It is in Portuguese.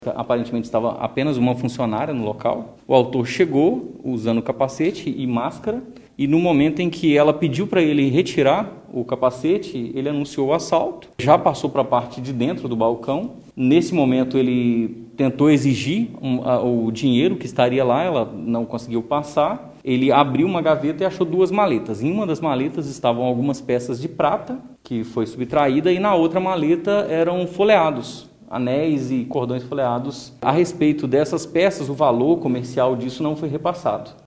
Aparentemente estava apenas uma funcionária no local. O autor chegou usando capacete e máscara e no momento em que ela pediu para ele retirar o capacete, ele anunciou o assalto. Já passou para a parte de dentro do balcão. Nesse momento ele tentou exigir o dinheiro que estaria lá, ela não conseguiu passar. Ele abriu uma gaveta e achou duas maletas. Em uma das maletas estavam algumas peças de prata, que foi subtraída, e na outra maleta eram folheados, anéis e cordões folheados. A respeito dessas peças, o valor comercial disso não foi repassado.